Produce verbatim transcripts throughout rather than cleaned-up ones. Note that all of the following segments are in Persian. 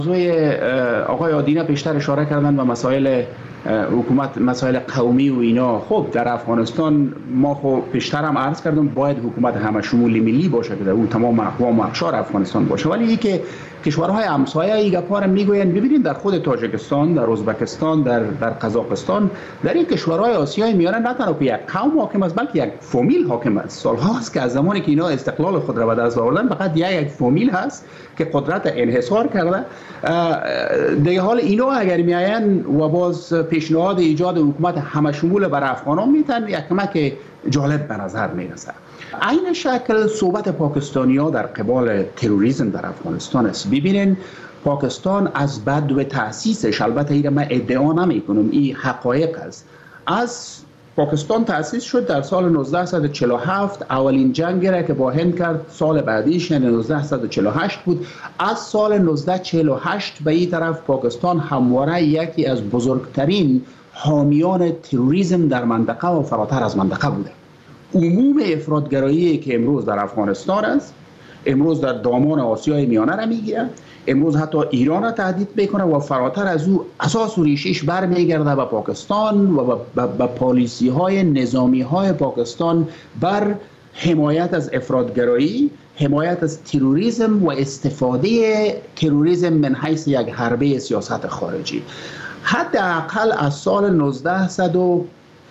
موضوع آقای آدینه پیشتر اشاره کردن و مسائل حکومت، مسائل قومی و اینا. خب در افغانستان ما خب پیشتر هم عرض کردم باید حکومت همه شمولی ملی باشه که در اون تمام اقوام و اقشار افغانستان باشه، ولی این که کشورهای همسایه این گپا رو میگوین. ببینید در خود تاجیکستان، در ازبکستان، در در قزاقستان، در این کشورهای آسیای میانه نه تنها یک قوم حاکم است بلکه یک فامیل حاکم است. سالهاست که از زمانی که اینا استقلال خود را به دست آوردن فقط یک یک فامیل هست که قدرت انحصار کرده. در حال اینا اگر میاین و باز پیشنهاد ایجاد حکومت همه شمول بر افغانان میتن یک کمک جالب به نظر میرسه. این شکل صحبت پاکستانی‌ها در قبال تروریسم در افغانستان است. ببینین پاکستان از بدو تأسیسش، البته این من ادعا نمی کنم، این حقایق است، از پاکستان تأسیس شد در سال نوزده و چهل و هفت. اولین جنگی را که با هند کرد سال بعدیش یعنی نوزده و چهل و هشت بود. از سال نوزده و چهل و هشت به این طرف پاکستان همواره یکی از بزرگترین حامیان تروریسم در منطقه و فراتر از منطقه بوده. عموم افراطگرایی که امروز در افغانستان است، امروز در دامان آسیای میانه را میگیره، امروز حتی ایران را تهدید میکنه و فراتر از او اساس و ریشش برمیگرده به پاکستان و به پالیسی های نظامی های پاکستان بر حمایت از افراطگرایی، حمایت از تروریسم و استفاده تروریسم من حیث یک حربه سیاست خارجی. حداقل از سال نوزده صد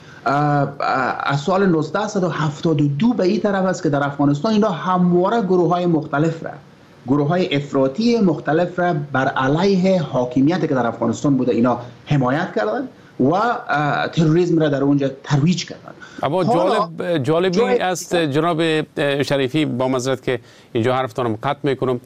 از سال نوزده و هفتاد و دو به این طرف است که در افغانستان اینا همواره گروه های مختلف را گروه های افراطی مختلف را بر علیه حاکمیت که در افغانستان بوده اینا حمایت کردن و تروریسم را در اونجا ترویج کردن. اما جالب جالبی است جناب شریفی، با معذرت که اینجا حرفتانم قطع میکنم،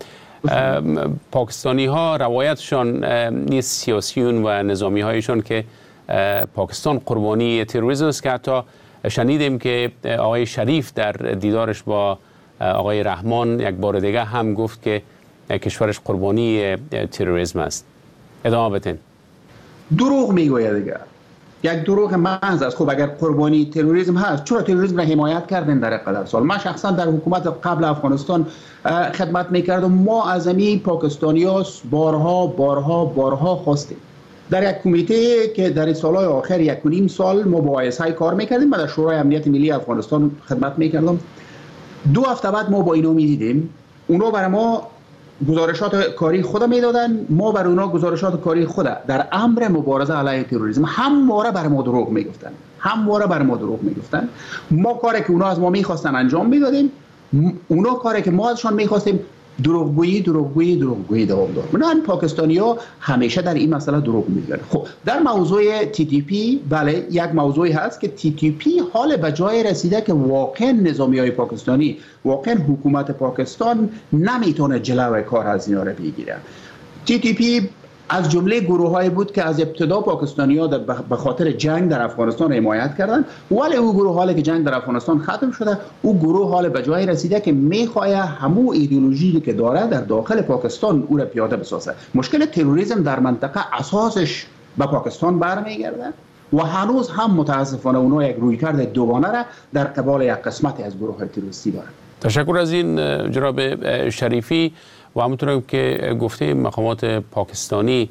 پاکستانی ها روایتشان نیست سیاسیون و نظامی هایشان که پاکستان قربانی تروریسم است، که حتی شنیدیم که آقای شریف در دیدارش با آقای رحمان یک بار دیگه هم گفت که کشورش قربانی تروریسم است. ادامه بدین. دروغ میگوید دیگه، یک دروغ محض است. خب اگر قربانی تروریسم هست چرا تروریسم را حمایت کردن در قدر سال؟ من شخصا در حکومت قبل افغانستان خدمت میکردم. ما از امی پاکستانی‌ها بارها بارها بارها خواستیم در یک کمیته که در سالهای آخر یک و نیم سال مباحثه کار میکردیم. من در شورای امنیت ملی افغانستان خدمت میکردم. دو هفته بعد ما با اینا میدیدیم، اونا برای ما گزارشات کاری خود میدادن، ما بر اونا گزارشات کاری خود در امر مبارزه علیه تروریسم همواره بر ما دروغ میگفتن، همواره بر ما دروغ میگفتن. ما کاری که اونا از ما میخواستن انجام میدادیم، اونا کاری که ما ازشان میخواستیم دروغگویی دروغگویی دروغگویی دوام داد. من پاکستانی‌ها همیشه در این مسئله دروغ میگن. خب در موضوع تی تی پی، بله یک موضوعی هست که تی تی پی حال به جای رسیده که واقعا نظامی‌های پاکستانی، واقعا حکومت پاکستان نمیتونه جلوی کار از اینا رو بگیره. تی تی پی از جمله گروه‌هایی بود که از ابتدا پاکستانی‌ها به خاطر جنگ در افغانستان حمایت کردند، ولی او گروه حالی که جنگ در افغانستان ختم شده، او گروه حال به جای رسیده که می‌خواد همو ایدئولوژی که داره در داخل پاکستان او را پیاده بسازه. مشکل تروریسم در منطقه اساسش به پاکستان برمیگرده و هنوز هم متاسفانه اونها یک رویکرد دوگانه را در قبال یک قسمتی از گروه‌های تروریستی دارند. تشکر از این جناب شریفی. و همونطور که گفته مقامات پاکستانی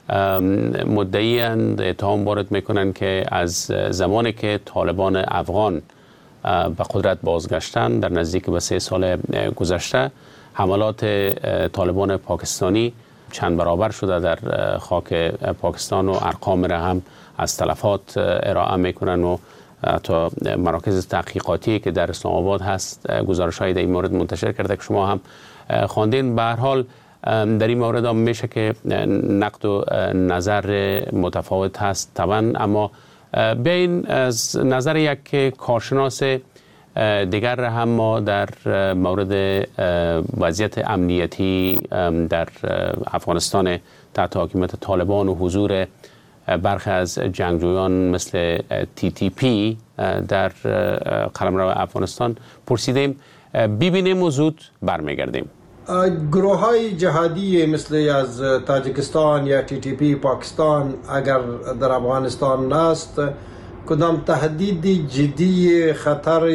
مدعی‌اند، اتهام وارد میکنند که از زمانی که طالبان افغان به قدرت بازگشتن در نزدیک به سه سال گذشته، حملات طالبان پاکستانی چند برابر شده در خاک پاکستان و ارقام را هم از تلفات ارائه میکنن و تا مراکز تحقیقاتی که در اسلام آباد هست گزارش‌های در این مورد منتشر کرده که شما هم خواندین. به هر حال در این مورد هم میشه که نقد و نظر متفاوت هست طبعا، اما بیاین از نظر یک کارشناس دیگر هم ما در مورد وضعیت امنیتی در افغانستان تحت حاکمیت طالبان و حضور برخی از جنگجویان مثل تی تی پی در قلمرو افغانستان پرسیدیم. ببینیم و زود برمیگردیم. گروه های جهادی مثل از تاجیکستان یا تی تی پی پاکستان اگر در افغانستان است، کدام تهدید جدی خطر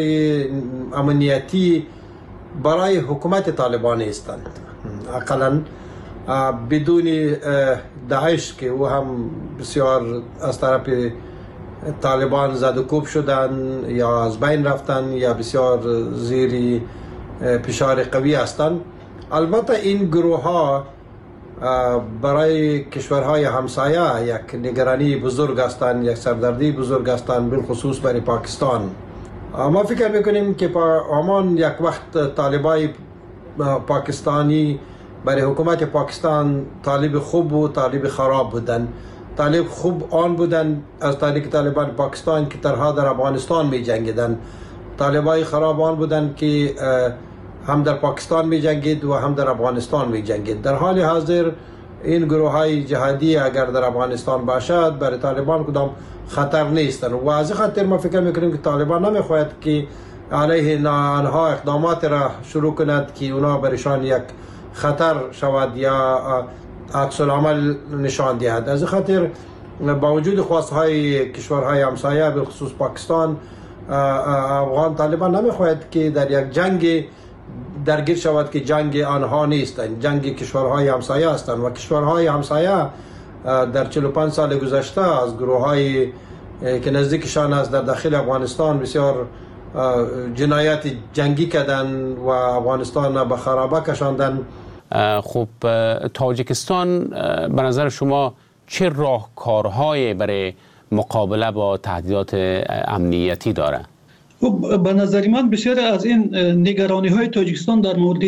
امنیتی برای حکومت طالبان هستند. اقلا بدون داعش که او هم بسیار از طرف طالبان زد و کوب شدن یا از بین رفتن یا بسیار زیر فشار قوی هستند. البته این گروه ها برای کشورهای همسایه یک نگرانی بزرگ هستند، یک سردردی بزرگ هستند، بالخصوص برای پاکستان. ما فکر میکنیم که همان یک وقت طالبای پاکستانی برای حکومت پاکستان طالب خوب و طالب خراب بودن. طالب خوب آن بودن از طریق طالبان پاکستان که ترها در افغانستان می جنگیدن. طالبای خراب آن بودن که هم در پاکستان می جنگید و هم در افغانستان می جنگید. در حال حاضر این گروه های جهادی اگر در افغانستان باشد برای طالبان کدام خطر نیستن و از خاطر ما فکر میکنیم که طالبان نمیخواهد که علیه آنها اقدامات را شروع کند که اونا برشان یک خطر شود یا عکس العمل نشان دهد. از خاطر با وجود خواست های کشورهای همسایه به خصوص پاکستان، افغان طالبان نمیخواهد که در یک جنگ درگیر شود که جنگ آنها نیستند، جنگ کشورهای همسایه هستند و کشورهای همسایه در چهل و پنج سال گذشته از گروه های که نزدیکشان است در داخل افغانستان بسیار جنایات جنگی کردن و افغانستان به خرابه کشاندن. خب تاجیکستان به نظر شما چه راهکارهایی برای مقابله با تهدیدات امنیتی داره؟ خب به نظر من بسیار از این نگرانی های تاجیکستان در مورد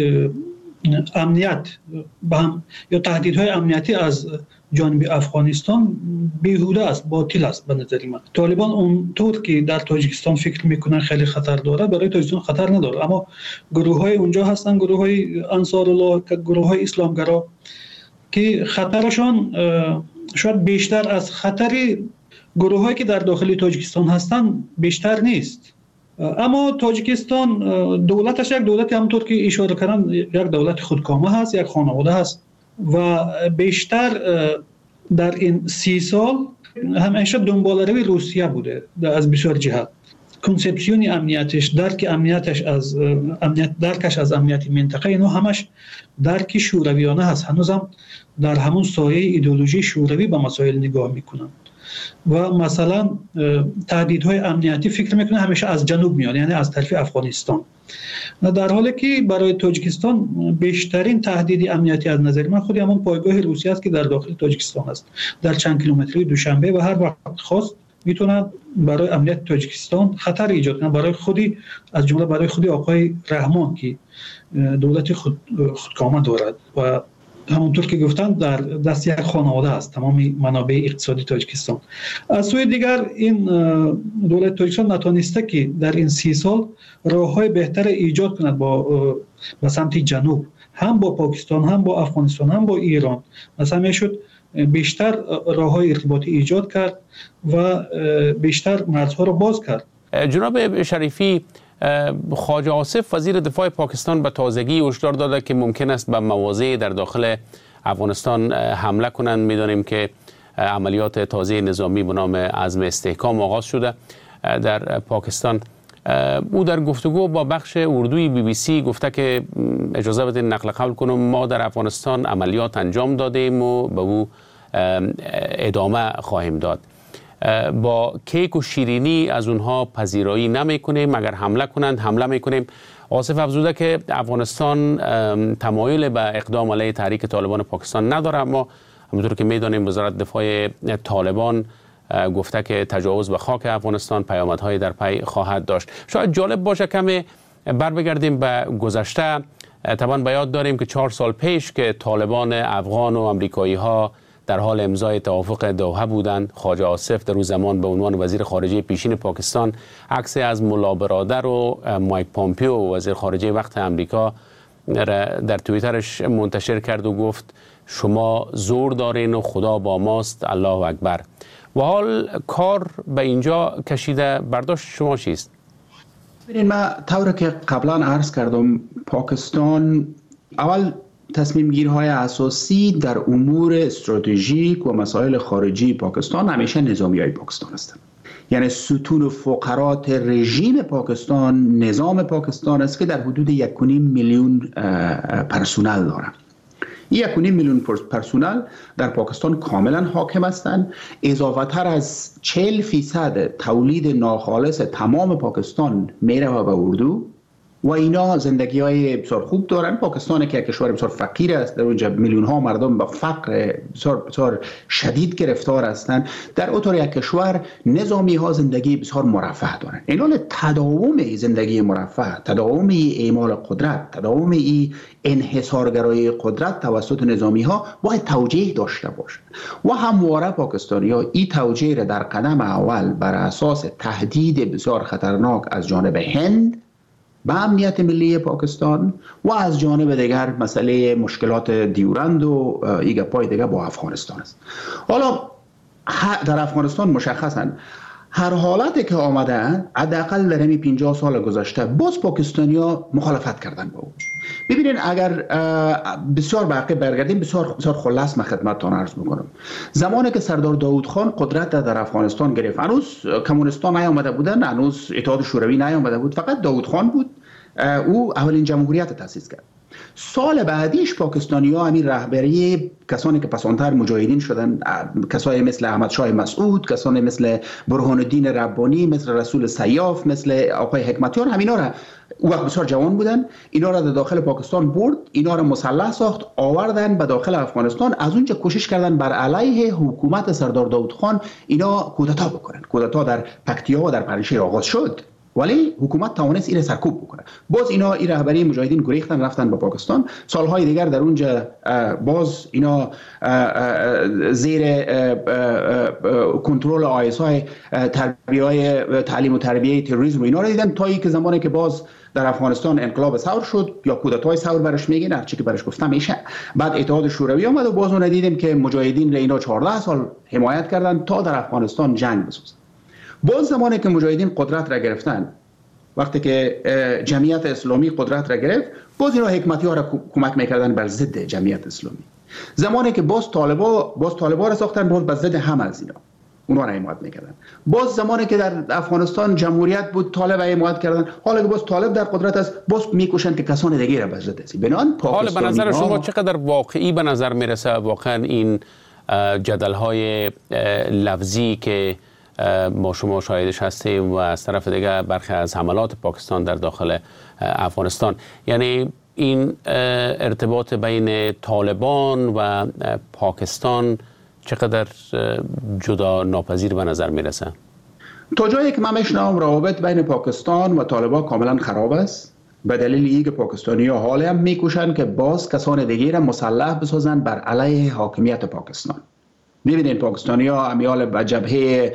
امنیت یا تهدیدهای امنیتی از جانب افغانستان بیهوده است، باطل است. به نظر من طالبان اونطور که در تاجیکستان فکر میکنن خیلی خطر داره، برای تاجیکستان خطر نداره، اما گروه های اونجا هستن، گروه های انصار الله، گروه های اسلامگرا که خطرشان شاید بیشتر از خطر گروه هایی که در داخل تاجیکستان هستن بیشتر نیست. اما تاجیکستان دولتش یک دولت همونطور که اشاره کردن یک دولت خودکامه هست، یک خانواده هست و بیشتر در این سی سال همیشه دنبالروی روسیه بوده از بسیار جهت. کنسپسیون امنیتش، درک امنیتش از امنیت درکش از امنیت منطقه اینو همش درک شورویانه هست. هنوزم در همون سایه ایدئولوژی شوروی به مسائل نگاه میکنن و مثلا تهدیدهای امنیتی فکر میکنه همیشه از جنوب میاد، یعنی از طرف افغانستان، در حالی که برای تاجیکستان بیشترین تهدید امنیتی از نظر من خودی همون پایگاه روسیه است که در داخل تاجیکستان است، در چند کیلومتری دوشنبه و هر وقت خواست میتونن برای امنیت تاجیکستان خطر ایجاد کنن، برای خودی از جمله برای خودی آقای رحمان که دولت خود خودکامه دارد و همونطور که گفتن در دست یک خانواده است تمام منابع اقتصادی تاجیکستان. از سوی دیگر این دولت تاجیکستان نتونسته که در این سی سال راههای بهتر ایجاد کند با به سمت جنوب، هم با پاکستان، هم با افغانستان، هم با ایران. مثلا میشد بیشتر راههای ارتباطی ایجاد کرد و بیشتر مرزها را باز کرد. جناب شریفی، خواجه آصف وزیر دفاع پاکستان به تازگی هشدار داده که ممکن است به مواضع در داخل افغانستان حمله کنند. می‌دانیم که عملیات تازه نظامی به نام عزم استحکام آغاز شده در پاکستان. او در گفتگو با بخش اردوی بی بی سی گفته که اجازه بدین نقل قول کنم، ما در افغانستان عملیات انجام دادیم و به او ادامه خواهیم داد. با کیک و شیرینی از اونها پذیرایی نمی کنیم، اگر حمله کنند حمله می کنیم. آصف افزوده که افغانستان تمایل به اقدام علیه تحریک طالبان پاکستان نداره، اما همونطور که میدانیم وزارت دفاع طالبان گفته که تجاوز به خاک افغانستان پیامدهای در پی خواهد داشت. شاید جالب باشه کمی بر بگردیم به گذشته. طبعا به یاد داریم که چهار سال پیش که طالبان افغان و امریکایی ها در حال امضای توافق دوحه بودند، خواجه آصف در اون زمان به عنوان وزیر خارجه پیشین پاکستان عکس از ملا برادر و مایک پامپیو وزیر خارجه وقت امریکا در توییترش منتشر کرد و گفت شما زور دارین و خدا با ماست، الله اکبر. و حال کار به اینجا کشیده، برداشت شما چیست؟ ببینید، من طوری که قبلا عرض کردم پاکستان اول تصمیم گیرهای اساسی در امور استراتژیک و مسائل خارجی پاکستان همیشه نظامی های پاکستان هستند. یعنی ستون و فقرات رژیم پاکستان نظام پاکستان است که در حدود یک و نیم میلیون پرسنل دارند. یک و نیم میلیون پرسنل در پاکستان کاملا حاکم هستند. اضافه تر از چهل فیصد تولید ناخالص تمام پاکستان میره به اردو و اینا زندگی های بسیار خوب دارن. پاکستان که کشور بسیار فقیر است، در اونجا میلیون ها مردم به فقر بسیار, بسیار شدید گرفتار هستند. در اطار یک کشور نظامی ها زندگی بسیار مرفه دارن. اینال تداوم زندگی مرفه، تداوم اعمال قدرت، تداوم ای انحصارگرایی قدرت توسط نظامی ها باید توجیه داشته باشد و همواره پاکستانی ها این توجیه را در قدم اول بر اساس تهدید بسیار خطرناک از جانب هند به امنیت ملی پاکستان و از جانب دیگر مسئله مشکلات دیورند و ایگه پای دیگر با افغانستان است. حالا در افغانستان مشخصاً هر حالتی که آمده حداقل در همین پنجاه سال گذشته باز پاکستانی‌ها مخالفت کردن با او. ببینید اگر بسیار باقی برگردیم، بسیار بسیار خلاص من خدمتتان عرض می‌کنم. زمانی که سردار داود خان قدرت در افغانستان گرفت، هنوز کمونیستان نیامده بودن، هنوز اتحاد شوروی نیامده بود، فقط داود خان بود. او اولین جمهوریت تأسیس کرد. سال بعدیش پاکستانی ها همین رهبری کسانی که پسانتر مجاهدین شدن، کسانی مثل احمد شاه مسعود، کسانی مثل برهان الدین ربانی، مثل رسول سیاف، مثل آقای حکمتیار، همینا را او وقت بسیار جوان بودن، اینا را در داخل پاکستان برد، اینا را مسلح ساخت، آوردن به داخل افغانستان. از اونجا کوشش کردن بر علیه حکومت سردار داود خان اینا کودتا بکنن. کودتا در پکتیا و در پنجشیر آغاز شد، ولی حکومت توانست این سرکوب بکنه. باز اینا این رهبری مجاهدین گریختن رفتن به پاکستان. سالهای دیگر در اونجا باز اینا زیر کنترل آی اس آی تربیه تعلیم و تربیه تروریسم و اینا رو دیدن، تا اینکه زمانی که باز در افغانستان انقلاب ثور شد یا کودتای ثور برش میگن، هر چی که برش گفتم میشه. بعد اتحاد شوروی آمد و باز اون دیدیم که مجاهدین را اینا چهارده سال حمایت کردن تا در افغانستان جنگ بسازن. باز زمانی که مجاهدین قدرت را گرفتن، وقتی که جمعیت اسلامی قدرت را گرفت، باز اینا حکمتی ها را کمک میکردن بر ضد جمعیت اسلامی. زمانی که باز طالبا باز طالبا را ساختن، باز بر ضد هم از اینا اونا را حمایت میکردن. باز زمانی که در افغانستان جمهوریت بود، طالب حمایت کردن. حالا که باز طالب در قدرت است، باز میکوشن که کسان دیگه را بر ضد است. بنان حالا به نظر شما چقدر واقعی به نظر میرسه واقعا این جدل های لفظی که ما شما شاهدش هستیم و از طرف دیگه برخی از حملات پاکستان در داخل افغانستان، یعنی این ارتباط بین طالبان و پاکستان چقدر جدا ناپذیر به نظر میرسه؟ تا جایی که من میشنم روابط بین پاکستان و طالبان کاملا خراب است، به دلیل اینکه پاکستانی ها حالا هم میکوشن که باز کسان دیگه را مسلح بسازن بر علیه حاکمیت پاکستان. میبینید پاکستانی ها امیال با جبهه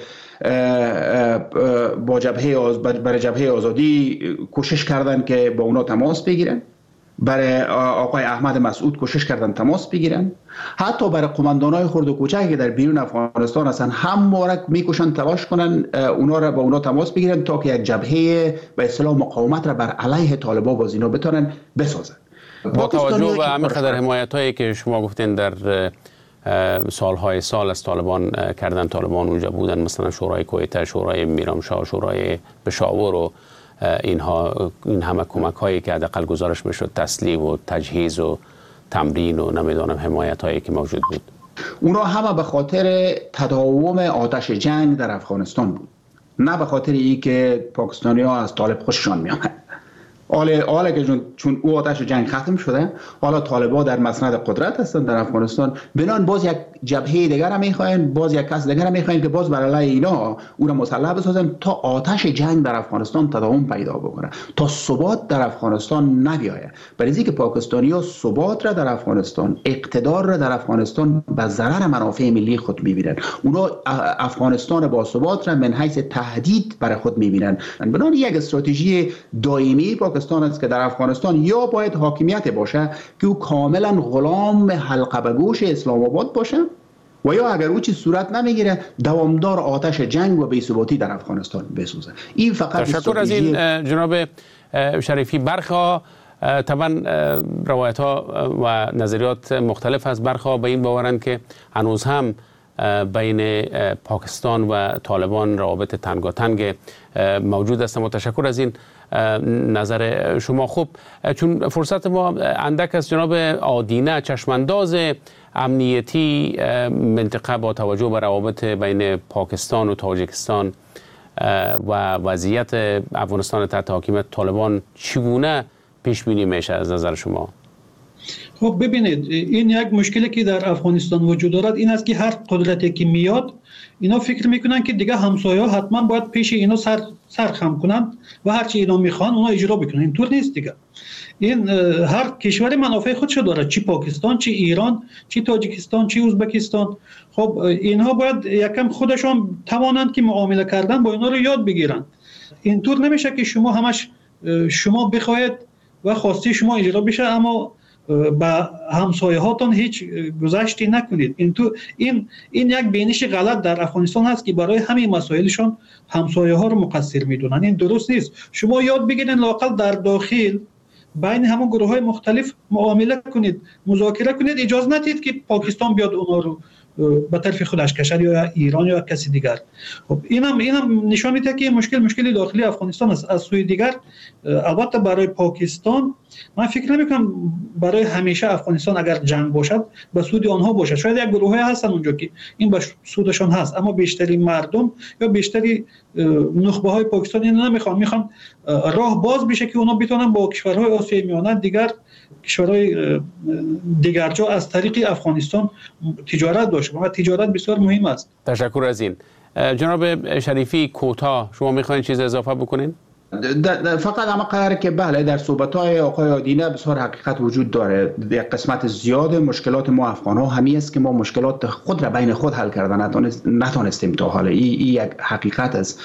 با جبهه برای جبهه آزادی کوشش کردن که با اونا تماس بگیرن، برای آقای احمد مسعود کوشش کردن تماس بگیرن، حتی برای قماندانای خرد و کوچکی که در بیرون افغانستان هستن همواره میکوشن تلاش کنن اونا را با اونا تماس بگیرن تا که یک جبهه به اصطلاح مقاومت را بر علیه طالبان باز اینا بتونن بسازن. با توجه به همین قدر حمایت هایی که شما گفتین در سالهای سال از طالبان کردن، طالبان اونجا بودن، مثلا شورای کویته، شورای میرامشاه، شورای پشاور و اینها، این همه کمک هایی که حداقل گزارش میشد، تسلیح و تجهیز و تمرین و نمیدونم حمایت هایی که موجود بود، اونا همه به خاطر تداوم آتش جنگ در افغانستان بود، نه به خاطر این که پاکستانی ها از طالب خوششان میامد. حالا حالا که چون او آتش جنگ ختم شده، حالا طالبان در مسند قدرت هستند در افغانستان، بنان باز یک جبهه دیگر هم میخواین، باز یک کس دیگر هم میخواین که باز بر علیه اینا او را مسلح بسازن تا آتش جنگ در افغانستان تداوم پیدا بکنه، تا ثبات در افغانستان نیاید. برای اینکه پاکستانی‌ها ثبات را در افغانستان، اقتدار را در افغانستان به ضرر منافع ملی خود میبینن. اونا افغانستان با ثبات را من حیث تهدید برای خود میبینن. بنان یک استراتژی دائمی پاکستان است که در افغانستان یا باید حاکمیت باشه که او کاملا غلام حلقه به گوش اسلام آباد باشه، و یا اگر او چیز صورت نمیگیره دوامدار آتش جنگ و بی‌ثباتی در افغانستان بسوزه. این فقط تشکر از این جناب شریفی. برخا طبعا روایت ها و نظریات مختلف از برخا به این باورند که هنوز هم بین پاکستان و طالبان روابط تنگاتنگ موجود است. و تشکر از این نظر شما. خب چون فرصت ما اندک است، جناب آدینه، چشمانداز امنیتی منطقه با توجه به روابط بین پاکستان و تاجیکستان و وضعیت افغانستان تحت حاکمیت طالبان چگونه پیش بینی میشه از نظر شما؟ خب ببینید، این یک مشکلی که در افغانستان وجود دارد این است که هر قدرتی که میاد اینا فکر میکنن که دیگه همسایه ها حتما باید پیش اینا سر سر خم کنن و هر چی اینا میخوان اونا اجرا بکنن. اینطور نیست دیگه. این هر کشور منافع خودشو داره، چی پاکستان، چی ایران، چی تاجیکستان، چی ازبکستان. خب اینها باید یکم خودشون توانند که معامله کردن با اینا رو یاد بگیرن. اینطور نمیشه که شما همش شما بخواید و خواسته شما اجرا بشه اما با همسایه هاتون هیچ گذشتی نکنید. این تو این این یک بینش غلط در افغانستان هست که برای همه مسائلشون همسایه ها رو مقصر میدونن. این درست نیست. شما یاد بگیرید لااقل در داخل بین همون گروه های مختلف معامله کنید، مذاکره کنید. اجازه ندید که پاکستان بیاد اونا رو به طرف خودش کشد یا ایران یا کسی دیگر. خب اینم اینم نشان میده که مشکل مشکل داخلی افغانستان است. از سوی دیگر البته برای پاکستان من فکر نمیکنم برای همیشه افغانستان اگر جنگ باشد به سود آنها باشد. شاید یک گروهی هستن اونجا که این به سودشان هست، اما بیشتری مردم یا بیشتری نخبه های پاکستان اینو نمیخوان. میخوان راه باز بشه که اونا بتونن با کشورهای آسیای میانه دیگر کشورهای دیگر جا از طریق افغانستان تجارت داشته و تجارت بسیار مهم است. تشکر از این. جناب شریفی کوتاه شما میخواین چیز اضافه بکنین؟ فقط اما قراره که بله در صحبت‌های آقای آدینه بسیار حقیقت وجود داره. یک قسمت زیاد مشکلات ما افغان‌ها همی است که ما مشکلات خود را بین خود حل کردن نتونستیم تا حالا. این ای یک حقیقت است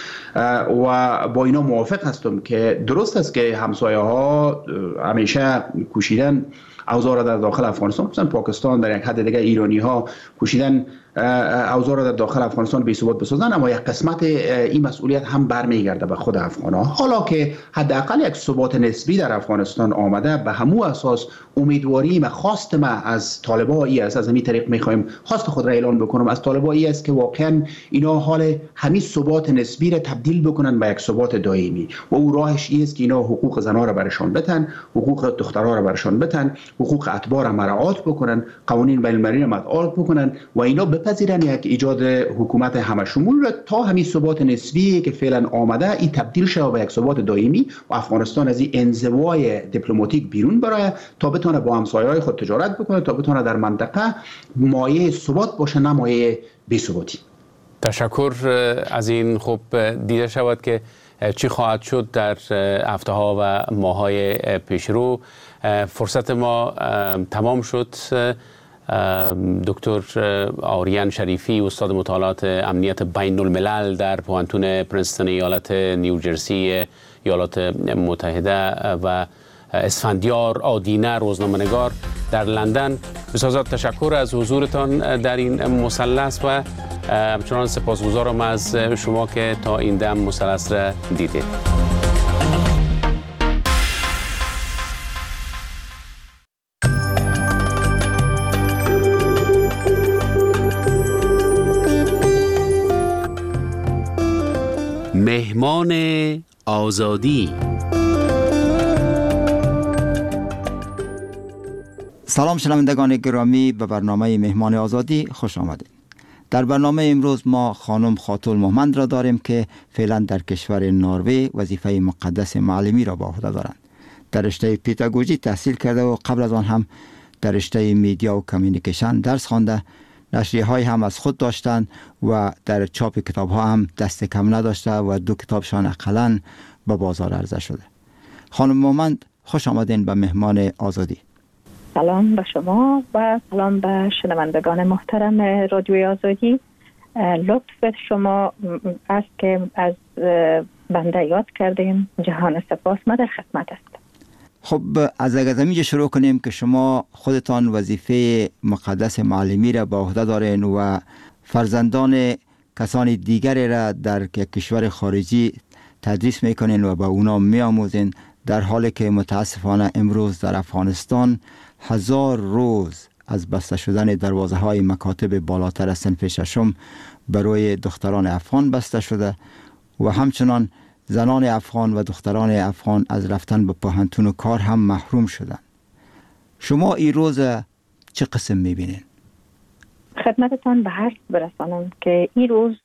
و با اینا موافق هستم که درست است که همسایه ها همیشه کوشیدن اوضاع را در داخل افغانستان، مثلا پاکستان در یک حد دیگه ایرانی ها کوشیدن اوضاع را در داخل افغانستان بی ثبات بسازن، اما یک قسمت این مسئولیت هم برمیگرده به خود افغان‌ها. حالا که حداقل یک ثبات نسبی در افغانستان آمده، به همو اساس امیدواری ما خواست ما از طالبان است، از همین طریق می‌خوایم خواست خود را اعلان بکنم از طالبان است که واقعا اینا حال همین ثبات نسبی را تبدیل بکنن به یک ثبات دائمی و او راهش است که اینا حقوق زن‌ها را برشان بتن، حقوق دخترها را برشان بتن، حقوق اتباع را مراعات بکنن، قوانین بین‌المللی را مراعات بکنن و اینا بپذیرن یک ایجاد حکومت همشمول را تا همین ثبات نسبی که فعلا آمده این تبدیل شه به یک ثبات دائمی و افغانستان از این انزوای دیپلماتیک بیرون برای تا بتونه با همسایه‌های خود تجارت بکنه، تا بتونه در منطقه مایه ثبات باشه نه مایه بی‌ثباتی. تشکر از این. خب دیده شود که چی خواهد شد در هفته‌ها و ماه‌های پیشرو. فرصت ما تمام شد. دکتر آریان شریفی، استاد مطالعات امنیت بین الملل در پوهنتون پرنستون ایالت نیوجرسی ایالات متحده و اسفندیار آدینه روزنامه‌نگار در لندن، بسیار تشکر از حضورتان در این مثلث و همچنان سپاسگزارم از شما که تا این دم مثلث را دیدید. مهمان آزادی. سلام شنوندگان گرامی، به برنامه مهمان آزادی خوش آمدید. در برنامه امروز ما خانم خاتون محمد را داریم که فعلا در کشور نروژ وظیفه مقدس معلمی را با عهده دارند. در رشته پداگوژی تحصیل کرده و قبل از آن هم در رشته میدیا و کمیونیکیشن درس خوانده. نشریه های هم از خود داشتند و در چاپ کتاب ها هم دست کم نداشته و دو کتابشان اقلاً به بازار عرضه شده. خانم مومند خوش آمدین به مهمان آزادی. سلام به شما و سلام به شنوندگان محترم رادیوی آزادی. لطف شما است که از بنده یاد کردیم. جهان سپاس، ما در خدمت است. خب از اگه شروع کنیم که شما خودتان وظیفه مقدس معلمی را با عهده دارین و فرزندان کسان دیگری را در کشور خارجی تدریس میکنین و با اونا میآموزین، در حالی که متاسفانه امروز در افغانستان هزار روز از بسته شدن دروازه های مکاتب بالاتر از صنف ششم برای دختران افغان بسته شده و همچنان زنان افغان و دختران افغان از رفتن به پوهنتون و کار هم محروم شدند. شما این روز چه قسم میبینین؟ خدمتتان به عرض برسانم که این روز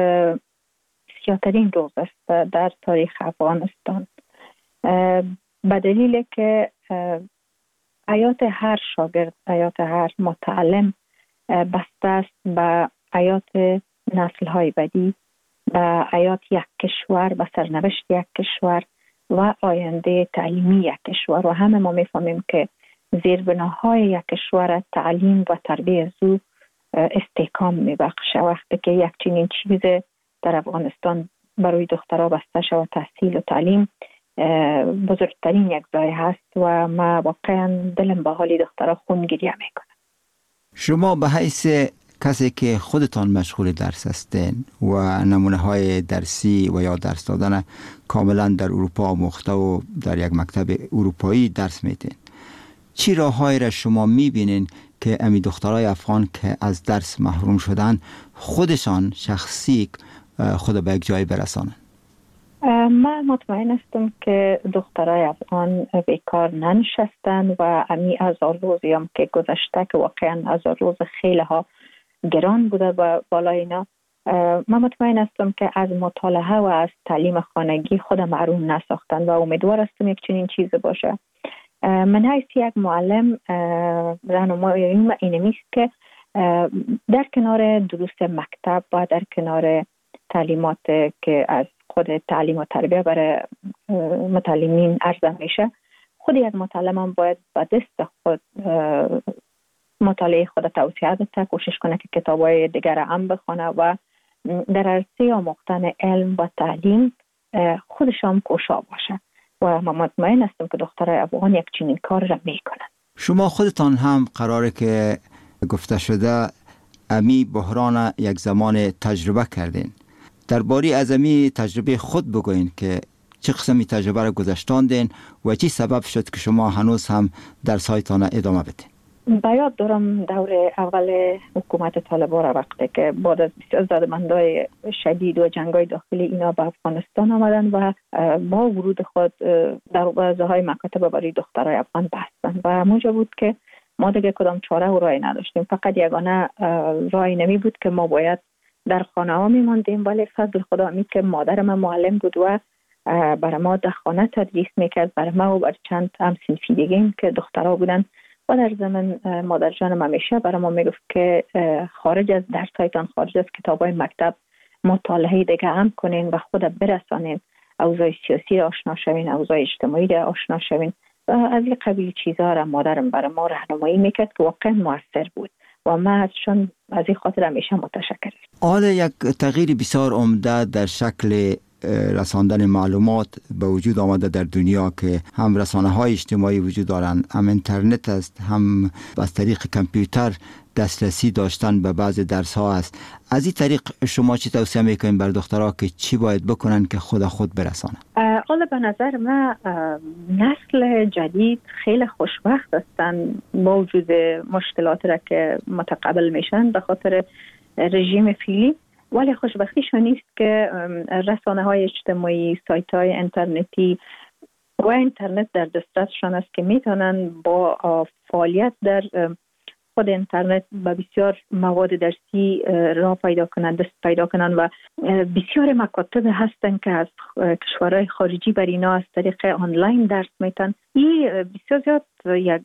سیاه‌ترین روز است در تاریخ افغانستان، به دلیل که حیات هر شاگرد، حیات هر متعلم بسته است به حیات نسل‌های بعدی، به حیات یک کشور، به سرنوشت یک کشور و آینده تعلیمی یک کشور. و همه ما میفهمیم که زیربناهای یک کشور تعلیم و تربیت زو استحکام میبخشه. وقتی که یک چنین چیز در افغانستان برای دخترها بسته شود، تحصیل و تعلیم بزرگترین یک ضایع هست و ما واقعا دلم به حال دخترها خون گریه میکنه. شما به حیث کسی که خودتان مشغول درس هستین و نمونه های درسی و یا درس دادن کاملا در اروپا آموخته و در یک مکتب اروپایی درس میدین، چی راههایی را شما میبینین که امی دخترای افغان که از درس محروم شدن خودشان شخصی خود به یک جای برسانن؟ من مطمئن هستم که دخترای افغان بیکار ننشستن و امی هزار روزی هم که گذشته که واقعا هزار روز خیلی ها گران بوده و بالای اینا، من مطمئن هستم که از مطالعه و از تعلیم خانگی خود محروم نساختن و امیدوار هستم یک چنین چیز باشه. من حیث یک معلم راهنمایی اینمیست که در کنار دروس مکتب و در کنار تعلیمات که از خود تعلیم و تربیه برای متعلمین عرضه میشه، خود یک معلم هم باید با دست خود مطالعه خود توسعه بده، کوشش کنه که کتابای دیگر هم بخونه و در عرصه آموختن علم و تعلیم خودش هم کوشا باشه و من مطمئن هستم که دخترای افغان یک چنین کار را میکنن. شما خودتان هم قراره که گفته شده امی بحران یک زمان تجربه کردین. درباره از امی تجربه خود بگوین که چه قسمی تجربه را گذشتاندین و چی سبب شد که شما هنوز هم درسایتان ادامه بدین؟ بیاد دارم دور اول حکومت طالبان را وقتی که بعد از بسیار زدمندهای شدید و جنگای داخلی اینا به افغانستان آمدن و با ورود خود دروازه های مکاتب برای دخترای افغان بستن و موجب بود که ما دیگه کدام چاره و راهی نداشتیم. فقط یگانه راهی نمی بود که ما باید در خانه ها میماندیم، ولی فضل خدا می که مادر من معلم بود و برای ما در خانه تدریس میکرد، برای ما و بر چند هم صنفی دیگه که دخترها بودن و در زمان مادر جانم همیشه برای ما میگفت که خارج از درسایتان، خارج از کتابای مکتب مطالعه دیگه هم کنین و خود برسانین، اوضاع سیاسی را آشنا شوین، اوضاع اجتماعی را آشنا شوین و از این قبیل چیزها را مادرم برای ما راهنمایی میکرد که واقعا موثر بود و ما ازشون از این خاطر همیشه متشکرم. حالا یک تغییر بسیار عمده در شکل رساندن معلومات به وجود آمده در دنیا که هم رسانه های اجتماعی وجود دارند، هم اینترنت است، هم از طریق کامپیوتر دسترسی داشتن به بعض درس ها است. از این طریق شما چی توصیه میکنین بر دخترها که چی باید بکنن که خود خود برسانن؟ حالا به نظر من نسل جدید خیلی خوشبخت هستن با وجود مشکلات را که متقبل میشن به خاطر رژیم فعلی، ولی خوشبختیشون نیست که رسانه های اجتماعی، سایت های اینترنتی و اینترنت در دسترسشان است که میتونن با فعالیت در خود اینترنت با بسیار مواد درسی راه پیدا کنند، دست پیدا کنند و بسیار مکاتب هستن که از کشورهای خارجی بر اینا از طریق آنلاین درس میتن. این بسیار زیاد یک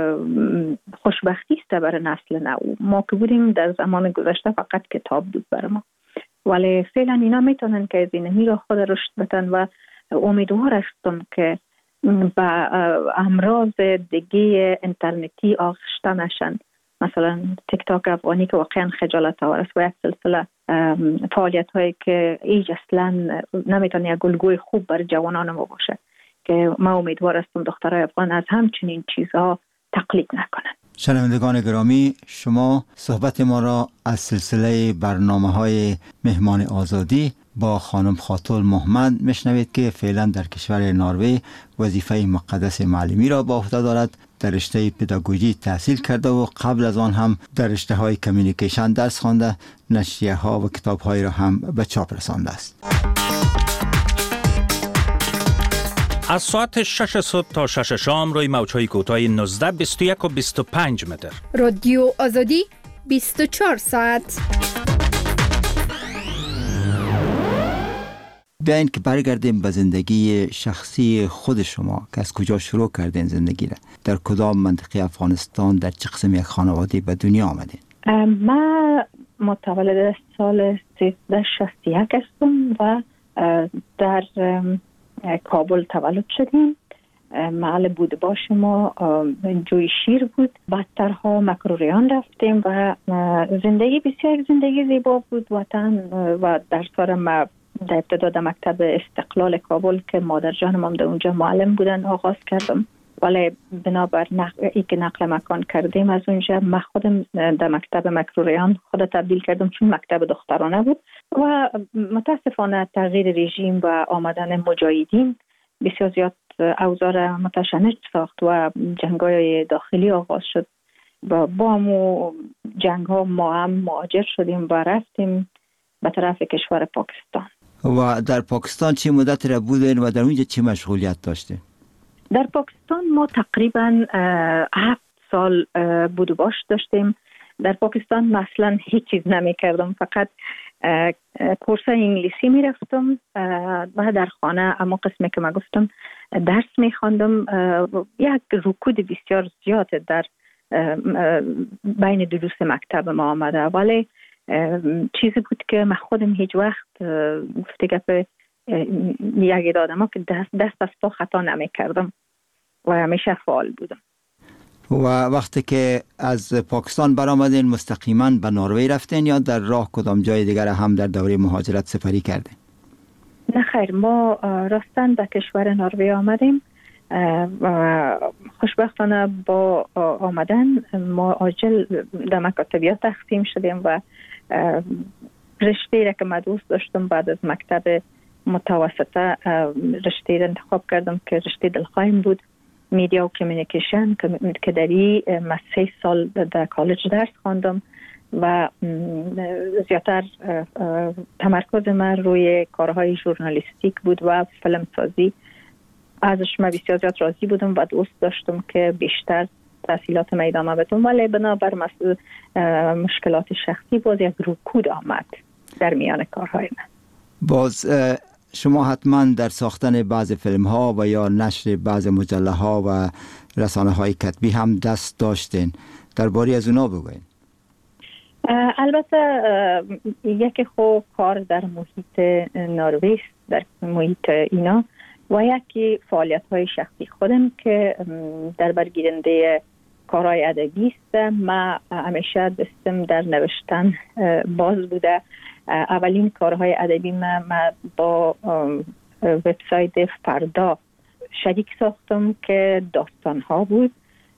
خوشبختی است برای نسل نو. ما که بودیم در زمان گذشته فقط کتاب بود برای ما، ولی فعلا اینا میتونن که از اینمی را خود رشد بدن و امیدوار هستم که با امراض دیگه اینترنتی آغشته نشن، مثلا تیک تاک افغانی که واقعا خجالت آور است و یک سلسله فعالیت هایی که ایج اصلا نمیتونه یک الگوی خوب بر جوانان ما باشه که ما امیدوار هستم دخترای افغان از همچنین چیزها تقلید نکنن. شنوندگان گرامی، شما صحبت ما را از سلسله برنامه‌های مهمان آزادی با خانم خاتون محمد میشنوید که فعلا در کشور نروژ وظیفه مقدس معلمی را به عهده دارد. در رشته پداگوژی تحصیل کرده و قبل از آن هم در رشته های کمیونیکیشن درس خوانده، نشریه ها و کتاب های را هم به چاپ رسانده است. از ساعت شش صبح تا شش شام روی موج‌های کوتاه نوزده، بیست و یک و بیست و پنج متر. رادیو آزادی بیست و چهار ساعت. بیاین که برگردیم به زندگی شخصی خود شما که از کجا شروع کردین زندگی را، در کدام منطقه افغانستان، در چه قسم یک خانواده به دنیا آمدین؟ من متولد سال سیزده شصت و یک هستم و در کابل تولد شدیم. محل بود باش ما جوی شیر بود. بعدترها مکروریان رفتیم و زندگی بسیار زندگی زیبا بود. وطن و در سال ما در ابتدا در مکتب استقلال کابل که مادر جانم هم در اونجا معلم بودن آغاز کردم، ولی بنابر نقل ای که نقل مکان کردیم از اونجا من خودم در مکتب مکروریان خود تبدیل کردم چون مکتب دخترانه بود و متاسفانه تغییر رژیم و آمدن مجاهدین بسیار زیاد اوضاع متشنج ساخت و جنگ‌های داخلی آغاز شد و با همون جنگ ها ما هم مهاجر شدیم و رفتیم به طرف کشور پاکستان. و در پاکستان چه مدت را بودین و در اونجا چه مشغولیت داشتین؟ در پاکستان ما تقریبا هفت سال بود و باش داشتیم. در پاکستان مثلا هیچ چیز نمی کردم، فقط کورس انگلیسی می رفتم و در خانه اما قسمی که ما گفتم درس می خواندم. یک رکود بسیار زیاد در بین دروس مکتب ما آمده، ولی چیزی بود که من خودم هیچ وقت گفته گفت یک آدم ها که دست, دست از پا خطا نمی کردم و همیشه فعال بودم. و وقتی که از پاکستان برآمدین مستقیما به نروژ رفتین یا در راه کدام جای دیگر هم در دوره مهاجرت سفری کردین؟ نه خیر، ما راستن به کشور نروژ آمدیم و خوشبختانه با آمدن ما عاجل در مکاتبیات تقسیم شدیم و رشته را که من دوست داشتم بعد از مکتب متوسطه رشته را انتخاب کردم که رشته دلخواهیم بود، میدیا و کمیونیکیشن، که در این من سه سال در کالج درس خواندم و زیادتر تمرکز من روی کارهای ژورنالیستیک بود و فیلمسازی. ازش من بسیار زیاد راضی بودم و دوست داشتم که بیشتر تحصیلات من ادامه بدم، ولی بنابر مسئله مشکلات شخصی باز یک رکود آمد در میان کارهای من. باز شما حتما در ساختن بعض فیلم ها و یا نشر بعض مجله ها و رسانه های کتبی هم دست داشتین، درباره از اونا بگوین. البته یکی خو کار در محیط نروژ، در محیط اینا، و یکی فعالیت های شخصی خودم که در برگیرنده کارهای ادبی است. من همیشه دستم در نوشتن باز بوده. اولین کارهای ادبی من با وبسایت فردا شریک ساختم که داستان ها بود.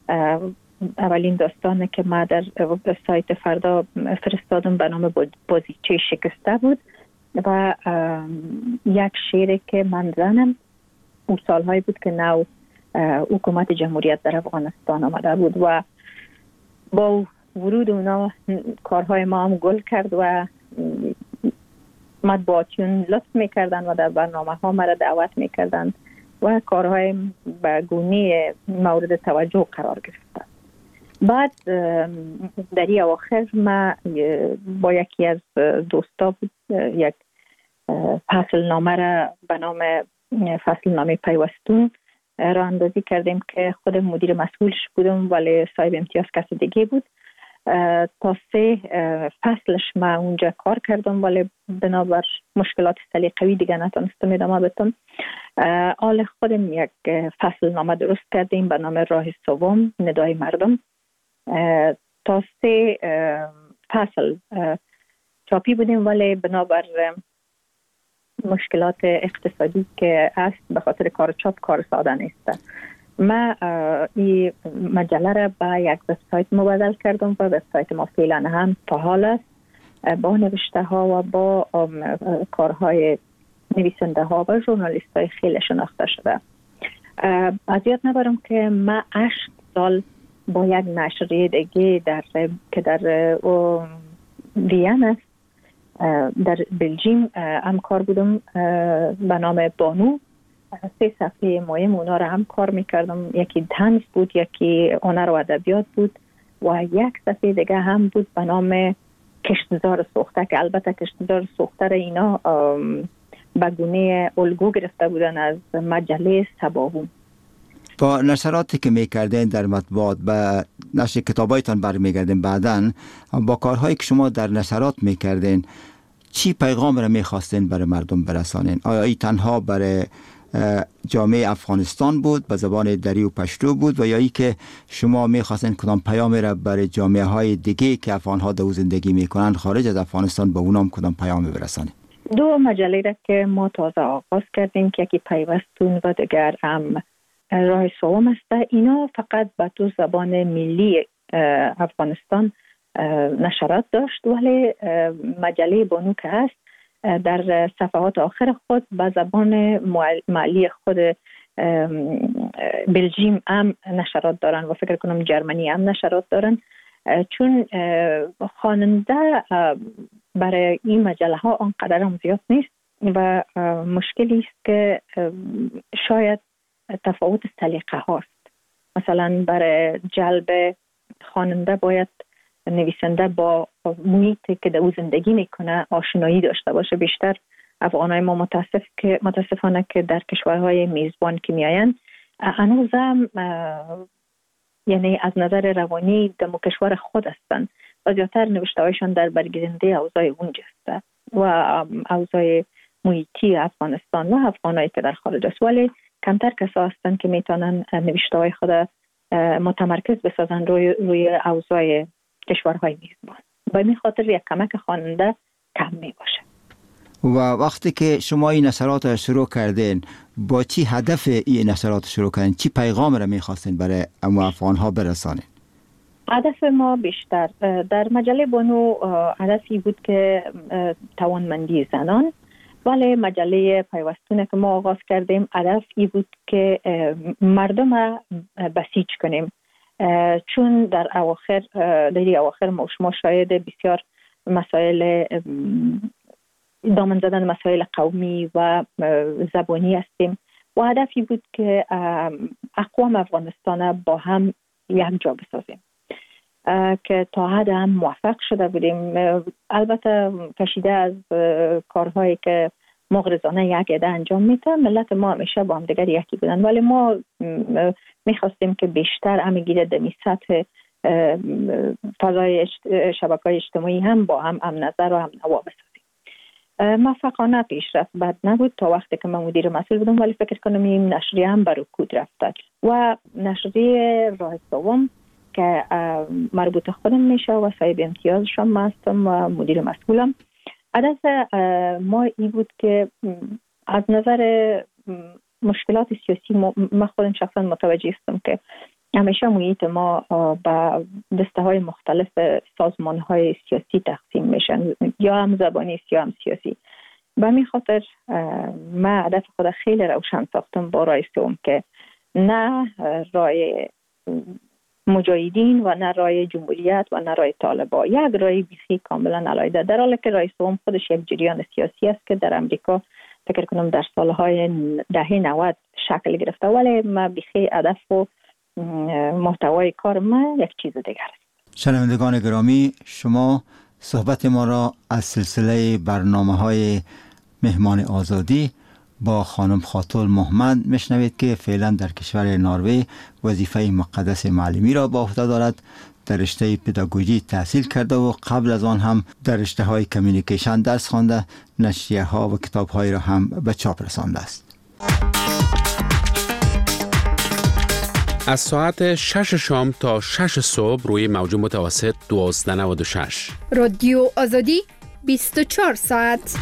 اولین داستانی که من در وبسایت فردا فرستادم به نام بازیچه شکسته بود و یک شعری که من زنم اون سالهایی بود که نو حکومت جمهوریت در افغانستان آمده بود و با ورود اونا کارهای ما هم گل کرد و مطبوعاتیون لطف میکردن و در برنامه ها مرا دعوت میکردن و کارهای به گونه مورد توجه قرار گرفتن. بعد در این اواخر من با یکی از دوستا بود یک فصل نامه را به نام فصل نامه پیوستون را اندازی کردیم که خود مدیر مسئولش بودم ولی صاحب امتیاز کسی دیگه بود. تا سه فصلش من اونجا کار کردم ولی بنابر مشکلات سلیقه‌ای دیگه نتونستم ادامه بدم. حال خودم یک فصل نامه درست کردیم به نام راه سوم ندای مردم. تا سه فصل چاپی بودیم ولی بنابر مشکلات اقتصادی که است به خاطر کار چاپ کار ساده نیست. من این مجله را به یک وبسایت مبادل کردم و وبسایت ما فعلا هم فعال است با نوشته ها و با کارهای نویسنده ها و ژورنالیست های خیلی شناخته شده. از یاد نبرم که من هشت سال با یک نشریه دیگه در که در وین است در بلژیم هم کار بودم به نام بانو سه صفحه مهم اونا رو هم کار میکردم. یکی طنز بود، یکی هنر و ادبیات بود و یک صفحه دیگه هم بود به نام کشتزار سوخته که البته کشتزار سوخته را اینا به گونه الگو گرفته بودن از مجله سباهون. با نشراتی که میکردین در مطبوعات به نشر کتابایتان برمیگردین، بعداً با کارهایی که شما در نشرات میکردین چی پیغام را میخواستین برای مردم برسانین؟ آیا ای تنها برای جامعه افغانستان بود به زبان دری و پشتو بود و یا ای که شما میخواستین کدام پیامی را برای جامعه های دیگه که افغانها در زندگی میکنن خارج از افغانستان به اونام کدام پیامی برسانین؟ دو مجله را که ما تازه آغاز کردیم که یکی پیوستون و دیگر هم راه سوم است. اینا فقط به دو زبان ملی افغانستان نشرات داشت، ولی مجله بانو که هست در صفحات آخر خود به زبان محلی خود بلژیم هم نشرات دارن و فکر کنم جرمنی هم نشرات دارن، چون خواننده برای این مجله ها آنقدر هم زیاد نیست و مشکلی است که شاید تفاوت سلیقه هاست. مثلا برای جلب خواننده باید نویسنده با محیطی که در زندگی میکنه آشنایی داشته باشه. بیشتر افغانای ما متاسف که متاسفانه که در کشورهای میزبان که میاین هنوزم یعنی از نظر روانی در کشور خود هستن و زیادتر نوشته هایشان در برگیرنده اوضاع اونجا است و اوضاع محیطی افغانستان و افغانایی که در خارج است، ولی کمتر کسا هستن که میتونن نوشته های خود متمرکز بسازن روی روی اوضاع کشورهای میزبان. به این خاطر یک کمک خواننده کم می باشه. و وقتی که شما این نشرات را شروع کردین با چی هدف این نشرات شروع کردین؟ چی پیغام را میخواستین برای افغان ها برسانین؟ هدف ما بیشتر در مجله بانو هدفی بود که توانمندی زنان، ولی مجله پیوستونه که ما آغاز کردیم هدف ای بود که مردم را بسیج کنیم، چون در اواخر در اواخر ما شما شاید بسیار مسائل دامن زدن مسائل قومی و زبانی هستیم و هدفی بود که اقوام افغانستان با هم یک جا بسازیم که تا حد هم موفق شده بودیم. البته کشیده از کارهایی که مغرضانه یک عده انجام میده، ملت ما همیشه با هم دیگر یکی بودن، ولی ما میخواستیم که بیشتر همگی در سطح فضای شبکه‌های اجتماعی هم با هم هم نظر و هم نوا بسازیم. موفقانه پیشرفت بد نبود تا وقتی که من مدیر مسئول بودم، ولی فکر کنم این نشریه هم بر رکود رفته و نشریه راه سوم که مربوط خودم میشه و صاحب امتیازشم هستم و مدیر مسئولم. هدف ما این بود که از نظر مشکلات سیاسی ما خودم شخصا متوجه هستم که همیشه محیط ما با دسته های مختلف سازمان های سیاسی تقسیم میشن، یا هم زبانی است یا هم سیاسی. به همین خاطر ما هدف خود خیلی روشن ساختم با راه سوم که نه راه مجاهدین و نه راه جمهوریت و نه راه طالبان، یک راه بیخی کاملا علیده، در حالی که راه سوم خودش یک جریان سیاسی است که در امریکا فکر کنم در سالهای دهه نود شکل گرفته، ولی ما بیخی هدف و محتوای کار ما یک چیز دیگر است. شنوندگان گرامی، شما صحبت ما را از سلسله برنامه‌های مهمان آزادی با خانم خاتول محمد میشنوید که فعلا در کشور نروژ وظیفه مقدس معلمی را با عهده دارد. در رشته پداگوژی تحصیل کرده و قبل از آن هم در رشته های کمیونیکیشن درس خوانده، نشریه ها و کتاب های را هم به چاپ رسانده است. از ساعت شش شام تا شش صبح روی موج متوسط دوازده نود و شش رادیو آزادی بیست و چهار ساعت.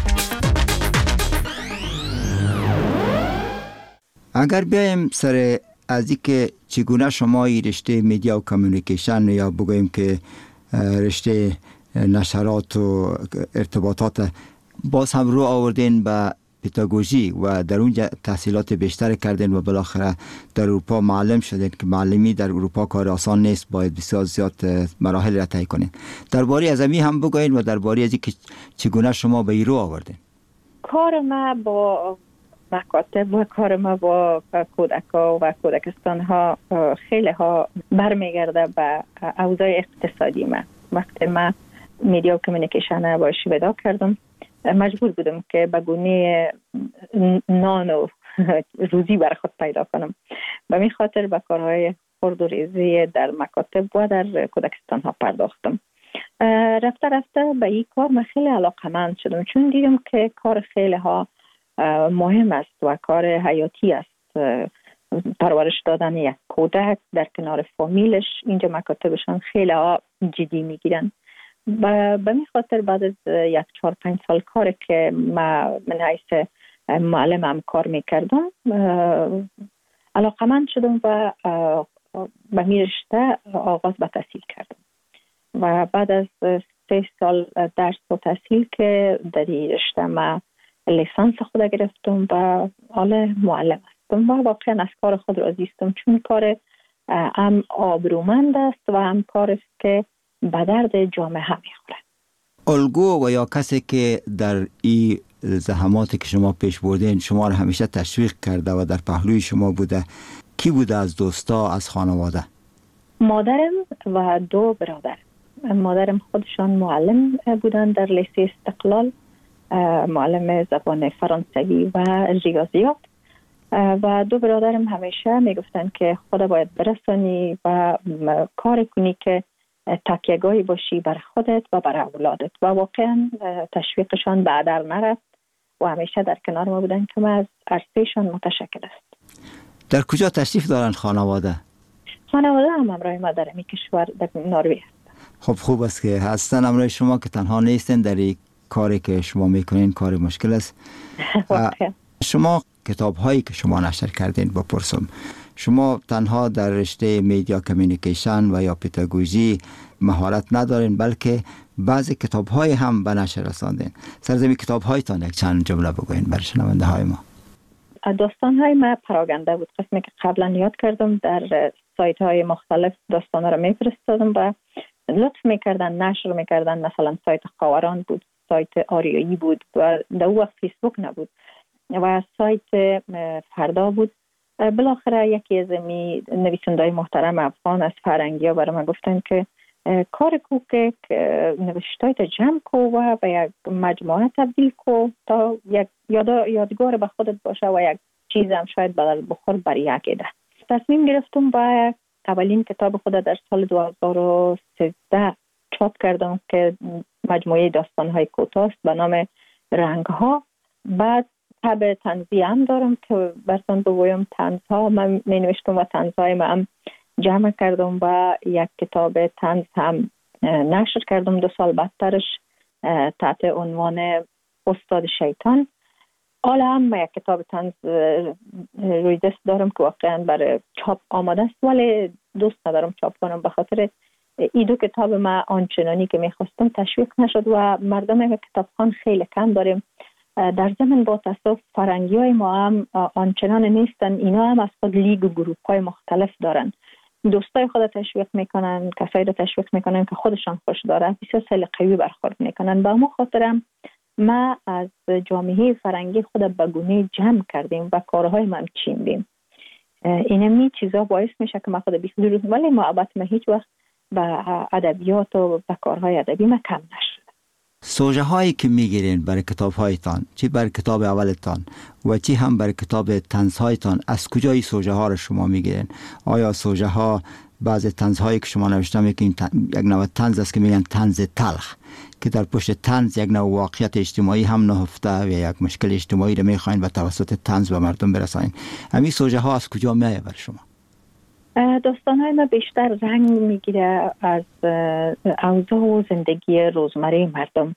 اگر بیایم سر از اینکه چگونه شما این رشته میدیا و کمیونیکیشن یا بگوییم که رشته نشرات و ارتباطات باز هم رو آوردین به پداگوژی و در اونجا تحصیلات بیشتر کردین و بالاخره در اروپا معلم شدین که معلمی در اروپا کار آسان نیست، باید بسیار زیاد مراحل را طی کنین. درباره از امی هم بگوین و درباره از اینکه چگونه شما به این رو آوردین. کار ما با مکاتب و کار ما با کودک‌ها و کودکستان ها خیلی ها برمیگرده به اوضاع اقتصادی ما. وقتی ما میدیا و کمیونیکیشن باش ودا کردم مجبور بودم که به گونه نان و روزی بر خود پیدا کنم. به می خاطر به کارهای خرد و ریزی در مکاتب و در کودکستان ها پرداختم. رفته رفته به این کار من خیلی علاقمند شدم، چون دیدم که کار خیلی ها مهم است و کار حیاتی است. پرورش دادن یک کودک در کنار فامیلش، اینجا مکاتبشان خیلی ها جدی میگیرن. به می خاطر بعد از یک چهار پنج سال کار که ما من حیث معلم هم کار میکردم علاقمند شدم و به می رشته آغاز به تحصیل کردم و بعد از سه سال درس و تحصیل که در این رشته ما لیسانس خود گرفتم و حالا معلم هستم و واقعا از کار خود راضی هستم، چون کار هم آبرومند است و هم کار است که به درد جامعه هم میخوره. الگو و یا کسی که در این زحماتی که شما پیش بردین شما را همیشه تشویق کرده و در پهلوی شما بوده، کی بوده از دوستا، از خانواده؟ مادرم و دو برادرم. مادرم خودشان معلم بودن در لیسه استقلال، معلم زبان فرانسوی و ریاضیات، و دو برادرم همیشه میگفتن که خدا باید برسانی و کار کنی که تکیه‌گاهی باشی بر خودت و بر اولادت، و واقعا تشویقشان به هدر نرفت و همیشه در کنار ما بودن که ما از عرصهشان متشکر است. در کجا تشریف دارن خانواده؟ خانواده هم همراه ما در این کشور در نروژ هستن. خب خوب است که هستن همراه شما، که تنها نیستن در این کاری که شما میکنین. کار مشکل است. شما کتاب هایی که شما نشر کردین بپرسم، شما تنها در رشته میدیا کمیونیکیشن و یا پداگوژی مهارت ندارین، بلکه بعضی کتاب های هم به نشر رساندین. سرزمین کتاب هایتان یک چند جمله بگوین برای شنونده های ما. داستان های ما پراگنده بود، قسمی که قبلا یاد کردم در سایت های مختلف داستان ها رو میفرستادم و لطف میکردن نشر میکردن. مثلا سایت خاوران بود، سایت آریایی بود و در اون وقت فیسبوک نبود و سایت فردا بود. بالاخره یکی از می نویسنده‌های محترم افغان از فرنگی ها برای من گفتن که کار کو که نوشتای تا جمع کو و به یک مجموعه تبدیل کو تا یک یاد یادگار به خودت باشه و یک چیز هم شاید بدل بخور برای یک ایده. تصمیم گرفتم با اولین کتاب خود در سال دو هزار و سیزده چاپ کردم که مجموعه داستان‌های کوتاه است به نام رنگ‌ها. بعد تب طنزی هم دارم که براتون بگویم طنزها من می نوشتم و طنزهای ما هم جمع کردم و یک کتاب طنز هم نشر کردم دو سال بعدترش تحت عنوان استاد شیطان. حالا هم یک کتاب طنز روی دست دارم که واقعا برای چاپ آماده است، ولی دوست ندارم چاپ کنم به خاطر این دو کتاب ما آنچنانی که میخواستم تشویق نشد و مردم کتابخوان خیلی کم داریم. در ضمن با تاسف فرنگی های ما هم آنچنان نیستن، اینا هم از خود لیگ و گروپ های مختلف دارن. دوستای خود تشویق میکنن، کسایی رو تشویق میکنن که خودشان خوش داره، بسیار خیلی قوی برخورد میکنن. با ما خاطرم ما از جامعه فرنگی خود به گونه جمع کردیم و کارهای ما هم چیندیم. اینمی چیزا باعث میشه که ما خود بیخودی، ولی محبت ما هیچ وقت به ادبیات و به کارهای ادبی ما کم نشد. سوژه هایی که میگیرین برای کتاب هایتان، چی برای کتاب اولتان و چی هم برای کتاب طنز هایتان، از کجای سوژه ها رو شما میگیرین؟ آیا سوژه ها بعضی طنز هایی که شما نوشتم یک یک نوع طنز است که میگن طنز تلخ، که در پشت طنز یک نوع واقعیت اجتماعی هم نهفته و یک مشکل اجتماعی رو میخواین به توسط طنز به مردم برسانین. همین سوژه ها از کجا میاد برای شما؟ داستان های ما بیشتر رنگ میگیره از اوضاع و زندگی روزمره مردم.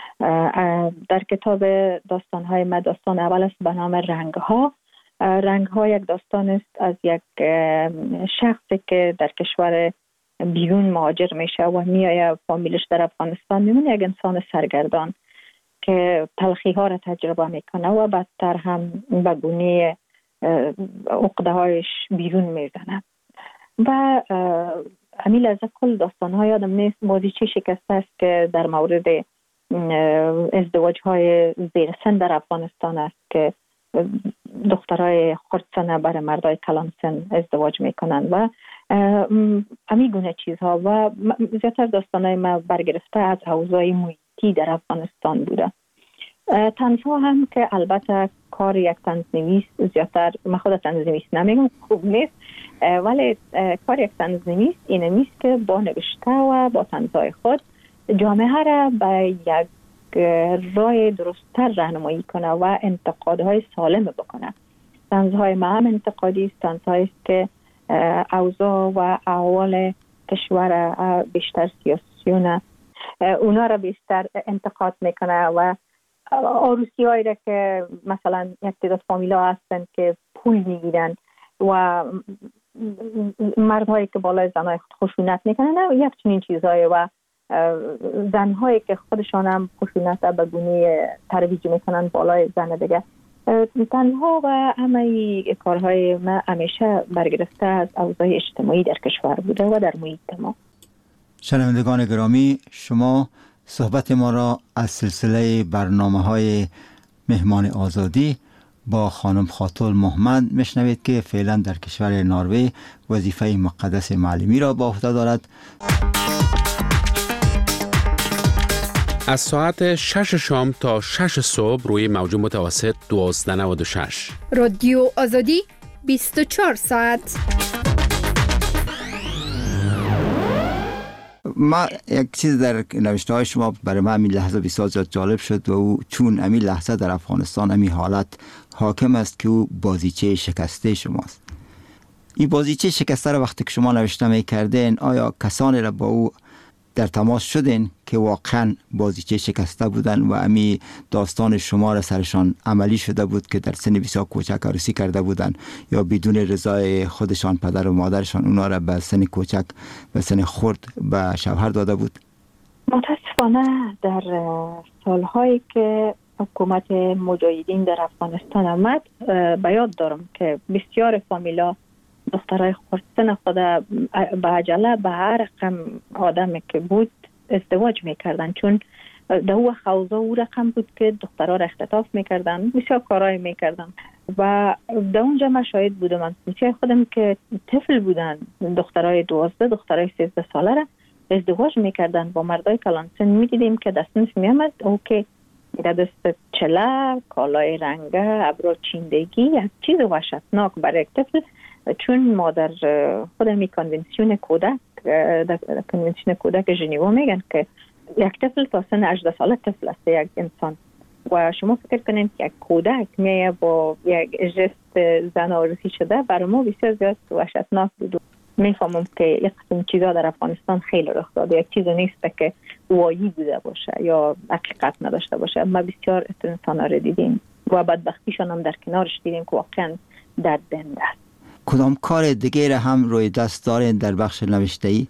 در کتاب داستان های ما داستان اول است به نام رنگ ها. رنگ ها یک داستان است از یک شخصی که در کشور بیرون مهاجر میشه و میایه فامیلش در افغانستان میمونه، یک انسان سرگردان که تلخی ها را تجربه میکنه و بدتر هم به گونه عقده هایش بیرون میزنه. و امیل از کل داستان ها یادم نیست بازیچه شکسته است که در مورد ازدواج های زیر سن در افغانستان است که دخترای خردسنه برای مردای کلان سن ازدواج میکنن و امی گونه چیزها و زیادتر داستانای ما برگرفته از اوضاع محیطی در افغانستان بوده. طنزها هم که البته کار یک طنزنویس زیادتر، من خود طنزنویس نمیگم خوب نیست، ولی کار یک طنزنویس اینه نیست که با نوشته و با طنزهای خود جامعه را به یک راه درست‌تر راهنمایی کنه و انتقادهای سالم بکنه. طنزهای ما هم انتقادی است، طنزهایی است که اوضاع و احوال کشور بیشتر سیاسیونه اونا را بیشتر انتقاد میکنه و عروسی هایی را که مثلا یک تعداد فامیلا هستن که پول میگیرن و مردهایی که بالای زنهای خود خشونت میکنن و یک چنین چیزهایی و زنهایی که خودشان هم خشونت به گونه ترویج میکنن بالای زن دیگه. تنها و همه کارهای ما همیشه برگرفته از اوضاع اجتماعی در کشور بوده و در محیط ما. شنوندگان گرامی، شما صحبت ما را از سلسله برنامه‌های مهمان آزادی با خانم خاتون محمد میشنوید که فعلا در کشور نروژ وظیفه مقدس معلمی را با عهده دارد. از ساعت شش شام تا شش صبح روی موج متوسط دوازده نود و شش. رادیو آزادی بیست و چهار ساعت. ما یک چیز در نوشته های شما برای من امی لحظه بسیار زیاد جالب شد و او چون امی لحظه در افغانستان امی حالت حاکم است که او بازیچه شکسته شماست. این بازیچه شکسته را وقتی که شما نوشته می کردین، آیا کسانی را با او در تماس شدین که واقعا بازیچه شکسته بودن و امی داستان شما را سرشان عملی شده بود که در سن بسیار کوچک عروسی کرده بودن یا بدون رضای خودشان پدر و مادرشان اونا را به سن کوچک به سن خرد به شوهر داده بود؟ متاسفانه در سالهایی که حکومت مجاهدین در افغانستان آمد به یاد دارم که بسیار فامیلا دخترای خردسن خود به عجله به هر رقم آدمی که بود ازدواج میکردن، چون در او خوضا او رقم بود که دخترها را اختطاف میکردن، بسیار کارهای میکردن و در اونجا من شاهد بودم. من بسیار خودم که طفل بودن، دخترای دوازده دخترای سیزده ساله را ازدواج میکردن با مردای کلان سن. میدیدیم که دست نف میامد او که در دست چله، کالای رنگه، ابرو چیندگی، یک چیز وحشتناک برای یک طفل، چون مادر خودمی کنونسیون کودک در کنونسیون کودک ژنوا میگن که یک طفل تا سن هجده ساله طفل است یک انسان و شما فکر کنین که یک کودک میه با یک جست زن عروسی شده، برای ما بسیار زیاد وحشتناک بود. میفهمم که یک قسم چیزا در افغانستان خیلی رخ داده، یک چیز نیست که وایی بوده باشه یا حقیقت نداشته باشه. ما بسیار انسانا رو دیدیم و بدبختیشان هم در کنارش دیدیم که واقعا دردنده است. کدام کار دیگه هم روی دست دارین در بخش نوشته‌ای؟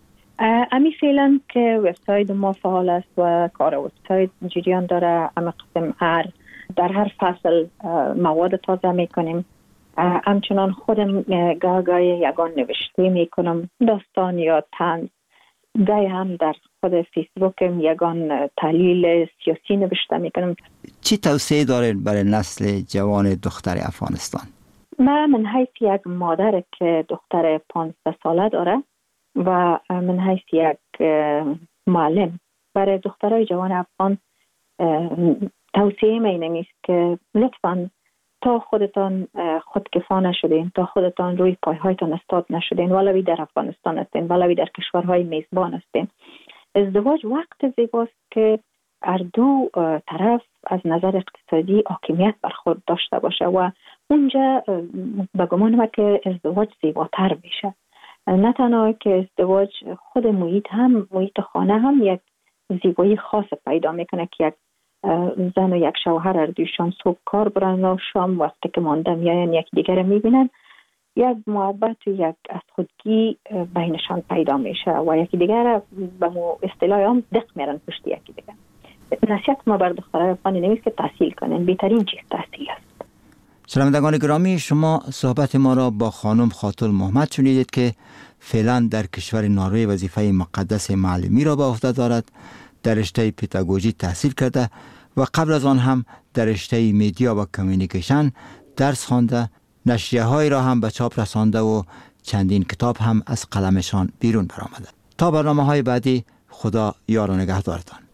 امی فعلا که وبسایت ما فعال است و کار وبسایت جریان داره. اما قسم هر در هر فصل مواد تازه میکنیم. همچنان خودم گاه گاهی یگان نوشته میکنم، داستان یا طنز. گاهی هم در خود فیسبوکم یگان تحلیل سیاسی نوشته میکنم. چی توصیه دارین برای نسل جوان دختر افغانستان؟ من من حیث یک مادر که دختر پانزده ساله داره و من حیث یک معلم برای دخترای جوان افغان توصیه من اینه است که لطفاً تا خودتان خودکفا نشدین، تا خودتان روی پایهایتان استاد نشدین، ولوی در افغانستان هستین ولوی در کشورهای میزبان هستین، ازدواج وقت زیباست که هر دو طرف از نظر اقتصادی حاکمیت بر خود داشته باشه و اونجا به گمان ما که ازدواج زیباتر میشه. نه تنها که ازدواج، خود محیط هم محیط خانه هم یک زیبایی خاص پیدا میکنه که یک زن و یک شوهر هر دویشان صبح کار برن و شام وقتی که مانده میاین یک دیگر میبینن، یک محبت و یک از خودگی بینشان پیدا میشه و یکی دیگر به مو اصطلاح هم دق میرن پشت یکی دیگر. نصیحت ما بر دخترای افغان نمیست که تحصیل کنن، بهترین چیز تحصیل است. شنوندگان گرامی، شما صحبت ما را با خانم خاتون محمد شنیدید که فعلا در کشور نروژ وظیفه مقدس معلمی را به عهده دارد. در رشته پداگوژی تحصیل کرده و قبل از آن هم در رشته میدیا و کمیونیکیشن درس خوانده، نشریه های را هم به چاپ رسانده و چندین کتاب هم از قلمشان بیرون برآمده. تا برنامه های بعدی، خدا یار و نگهدارتان.